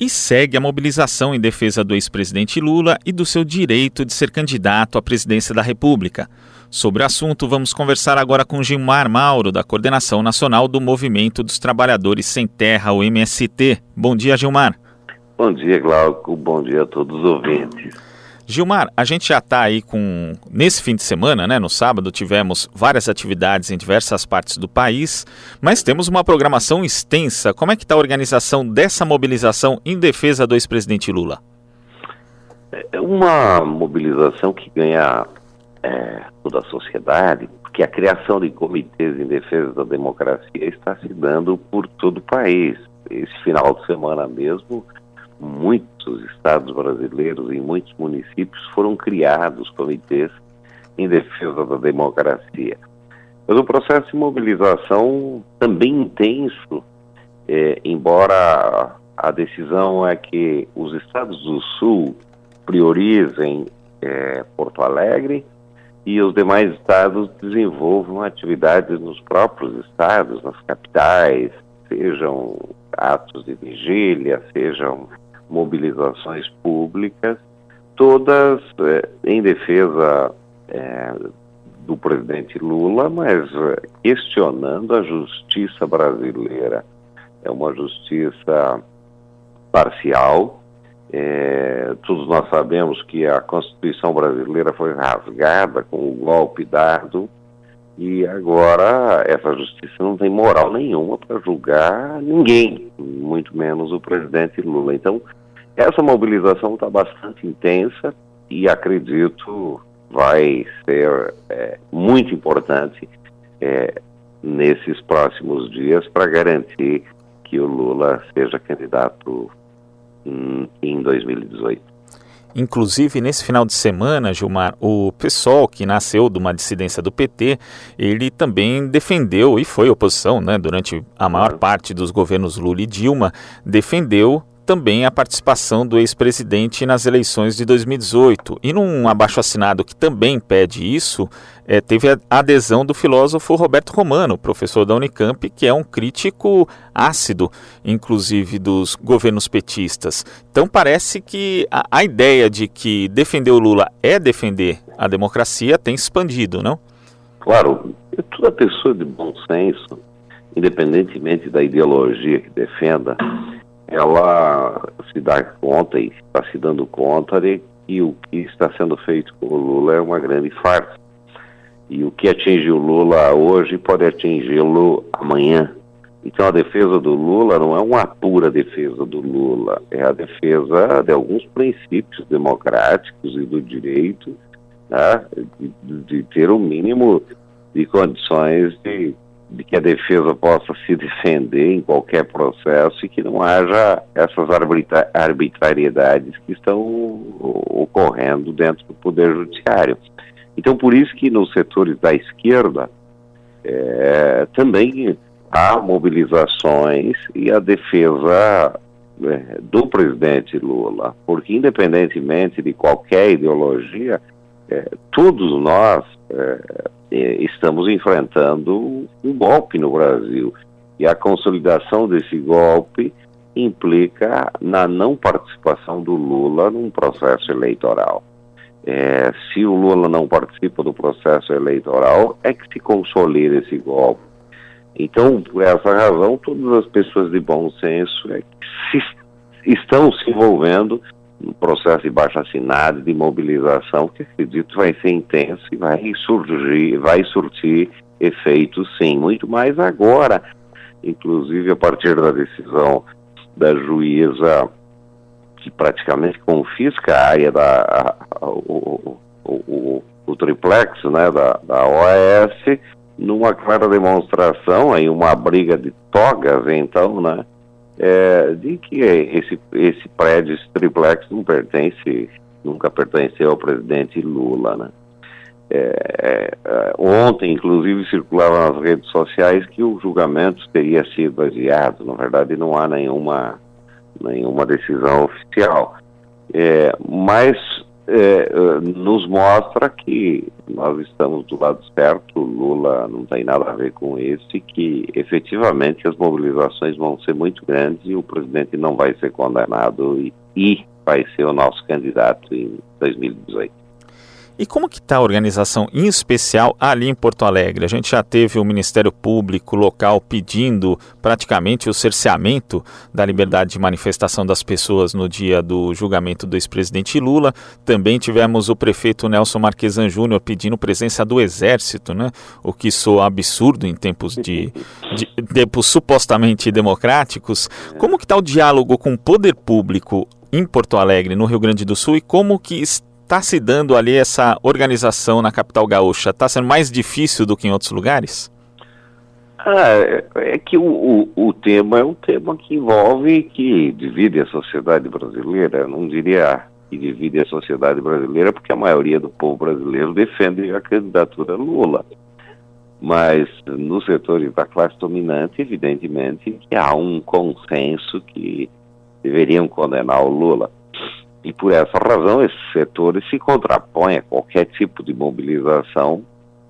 E segue a mobilização em defesa do ex-presidente Lula e do seu direito de ser candidato à presidência da República. Sobre o assunto, vamos conversar agora com Gilmar Mauro, da Coordenação Nacional do Movimento dos Trabalhadores Sem Terra, o MST. Bom dia, Gilmar. Bom dia, Glauco. Bom dia a todos os ouvintes. Gilmar, a gente já está aí nesse fim de semana, né? No sábado tivemos várias atividades em diversas partes do país, mas temos uma programação extensa. Como é que está a organização dessa mobilização em defesa do ex-presidente Lula? É uma mobilização que ganha toda a sociedade, porque a criação de comitês em defesa da democracia está se dando por todo o país. Esse final de semana mesmo, muitos estados brasileiros e muitos municípios foram criados comitês em defesa da democracia. Mas o processo de mobilização também intenso, embora a decisão é que os estados do Sul priorizem Porto Alegre e os demais estados desenvolvam atividades nos próprios estados, nas capitais, sejam atos de vigília, sejam mobilizações públicas, todas em defesa do presidente Lula, mas questionando a justiça brasileira. É uma justiça parcial. Todos nós sabemos que a Constituição brasileira foi rasgada com o golpe dado e agora essa justiça não tem moral nenhuma para julgar ninguém, muito menos o presidente Lula. Então, essa mobilização está bastante intensa e acredito vai ser muito importante nesses próximos dias para garantir que o Lula seja candidato em 2018. Inclusive, nesse final de semana, Gilmar, o PSOL, que nasceu de uma dissidência do PT, ele também defendeu, e foi oposição, né, durante a maior parte dos governos Lula e Dilma, defendeu também a participação do ex-presidente nas eleições de 2018. E num abaixo-assinado que também pede isso, teve a adesão do filósofo Roberto Romano, professor da Unicamp, que é um crítico ácido, inclusive, dos governos petistas. Então parece que a ideia de que defender o Lula é defender a democracia tem expandido, não? Claro, toda pessoa de bom senso, independentemente da ideologia que defenda, ela se dá conta e está se dando conta de que o que está sendo feito com o Lula é uma grande farsa. E o que atinge o Lula hoje pode atingi-lo amanhã. Então a defesa do Lula não é uma pura defesa do Lula, é a defesa de alguns princípios democráticos e do direito, né, de ter o mínimo de condições de que a defesa possa se defender em qualquer processo e que não haja essas arbitrariedades que estão ocorrendo dentro do Poder Judiciário. Então, por isso que nos setores da esquerda também há mobilizações e a defesa do presidente Lula, porque independentemente de qualquer ideologia, todos nós estamos enfrentando um golpe no Brasil e a consolidação desse golpe implica na não participação do Lula num processo eleitoral. Se o Lula não participa do processo eleitoral, é que se consolida esse golpe. Então, por essa razão, todas as pessoas de bom senso estão se envolvendo no processo de abaixo-assinado, de mobilização, que acredito vai ser intenso e vai surtir efeitos, sim, muito mais agora, inclusive a partir da decisão da juíza que praticamente confisca a área o triplex, né, da OAS, numa clara demonstração, aí uma briga de togas, então, né, de que esse prédio, esse triplex nunca pertenceu ao presidente Lula, né. Ontem, inclusive, circulava nas redes sociais que o julgamento teria sido adiado. Na verdade, não há nenhuma decisão oficial. Mas nos mostra que nós estamos do lado certo, o Lula não tem nada a ver com isso, e que efetivamente as mobilizações vão ser muito grandes e o presidente não vai ser condenado e vai ser o nosso candidato em 2018. E como que está a organização, em especial ali em Porto Alegre? A gente já teve o Ministério Público local pedindo praticamente o cerceamento da liberdade de manifestação das pessoas no dia do julgamento do ex-presidente Lula. Também tivemos o prefeito Nelson Marquesan Júnior pedindo presença do Exército, né? O que soa absurdo em tempos tempos supostamente democráticos. Como que está o diálogo com o poder público em Porto Alegre, no Rio Grande do Sul, e como que está se dando ali essa organização na capital gaúcha? Está sendo mais difícil do que em outros lugares? É que o tema é um tema que envolve, que divide a sociedade brasileira. Eu não diria que divide a sociedade brasileira, porque a maioria do povo brasileiro defende a candidatura Lula. Mas nos setores da classe dominante, evidentemente, que há um consenso que deveriam condenar o Lula. E por essa razão, esses setores se contrapõem a qualquer tipo de mobilização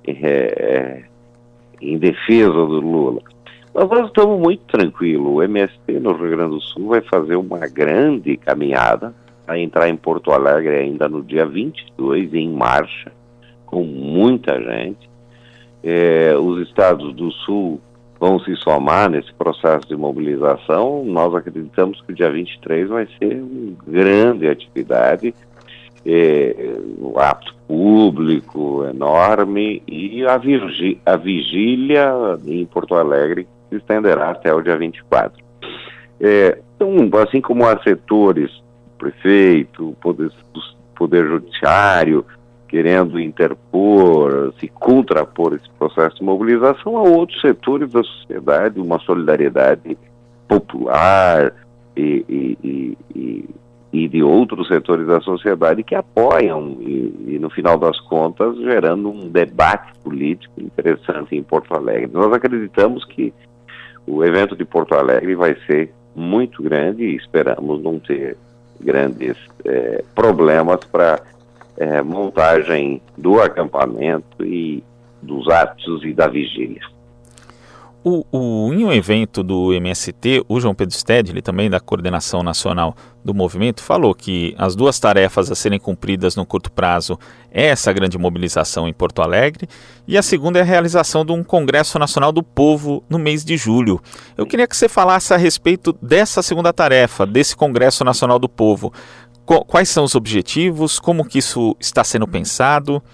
em defesa do Lula. Mas nós estamos muito tranquilos. O MST no Rio Grande do Sul vai fazer uma grande caminhada para entrar em Porto Alegre ainda no dia 22, em marcha, com muita gente. Os estados do Sul vão se somar nesse processo de mobilização. Nós acreditamos que o dia 23 vai ser uma grande atividade, um ato público enorme, e a vigília em Porto Alegre se estenderá até o dia 24. Então, assim como há setores, prefeito, poder judiciário, querendo interpor, se contrapor esse processo de mobilização, há outros setores da sociedade, uma solidariedade popular e de outros setores da sociedade que apoiam e no final das contas, gerando um debate político interessante em Porto Alegre. Nós acreditamos que o evento de Porto Alegre vai ser muito grande e esperamos não ter grandes problemas para montagem do acampamento e dos atos e da vigília. Em um evento do MST, o João Pedro Stedley, também da Coordenação Nacional do Movimento, falou que as duas tarefas a serem cumpridas no curto prazo é essa grande mobilização em Porto Alegre, e a segunda é a realização de um Congresso Nacional do Povo no mês de julho. Eu queria que você falasse a respeito dessa segunda tarefa, desse Congresso Nacional do Povo. Quais são os objetivos? Como que isso está sendo pensado?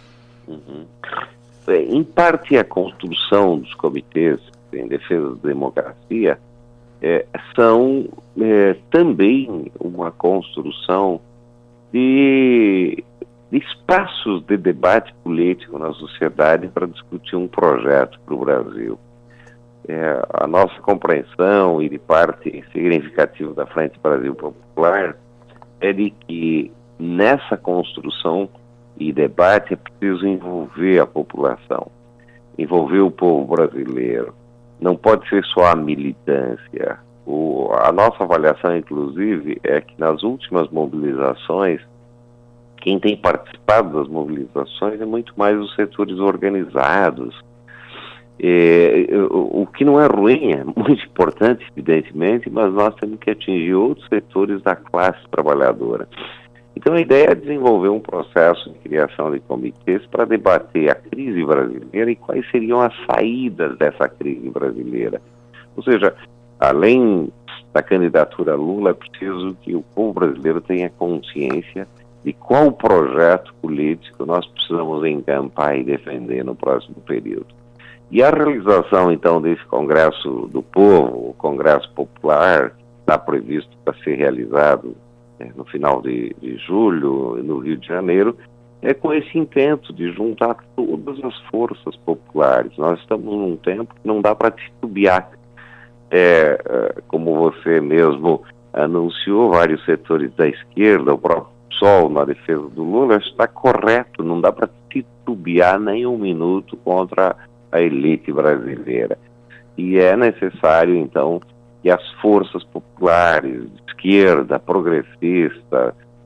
Em parte, a construção dos comitês em defesa da democracia são também uma construção de espaços de debate político na sociedade para discutir um projeto para o Brasil. A nossa compreensão, e de parte significativa da Frente Brasil Popular, é de que nessa construção e debate é preciso envolver a população, envolver o povo brasileiro. Não pode ser só a militância. A nossa avaliação, inclusive, é que nas últimas mobilizações, quem tem participado das mobilizações é muito mais os setores organizados. O que não é ruim, é muito importante, evidentemente, mas nós temos que atingir outros setores da classe trabalhadora. Então a ideia é desenvolver um processo de criação de comitês para debater a crise brasileira e quais seriam as saídas dessa crise brasileira. Ou seja, além da candidatura Lula, é preciso que o povo brasileiro tenha consciência de qual projeto político nós precisamos encampar e defender no próximo período. E a realização, então, desse Congresso do Povo, o Congresso Popular, está previsto para ser realizado no final de julho, no Rio de Janeiro, com esse intento de juntar todas as forças populares. Nós estamos num tempo que não dá para titubear. Como você mesmo anunciou, vários setores da esquerda, o próprio PSOL na defesa do Lula, está correto, não dá para titubear nem um minuto contra a elite brasileira. E é necessário, então, que as forças populares, de esquerda, progressista,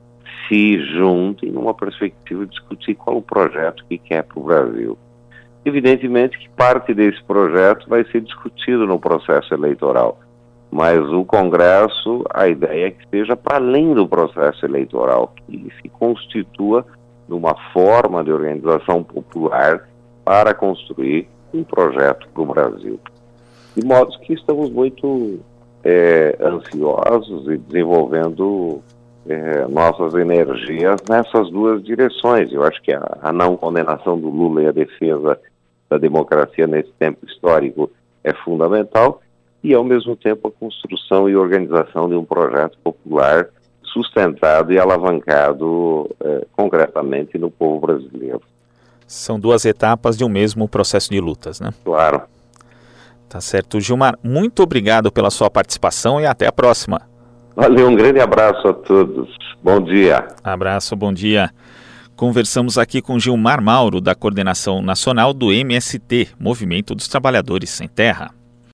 se juntem numa perspectiva de discutir qual o projeto que quer para o Brasil. Evidentemente que parte desse projeto vai ser discutido no processo eleitoral, mas o Congresso, a ideia é que esteja para além do processo eleitoral, que se constitua numa forma de organização popular para construir um projeto para o Brasil. De modo que estamos muito ansiosos e desenvolvendo nossas energias nessas duas direções. Eu acho que a não condenação do Lula e a defesa da democracia nesse tempo histórico é fundamental e, ao mesmo tempo, a construção e organização de um projeto popular sustentado e alavancado concretamente no povo brasileiro. São duas etapas de um mesmo processo de lutas, né? Claro. Tá certo. Gilmar, muito obrigado pela sua participação e até a próxima. Valeu, um grande abraço a todos. Bom dia. Abraço, bom dia. Conversamos aqui com Gilmar Mauro, da Coordenação Nacional do MST, Movimento dos Trabalhadores Sem Terra.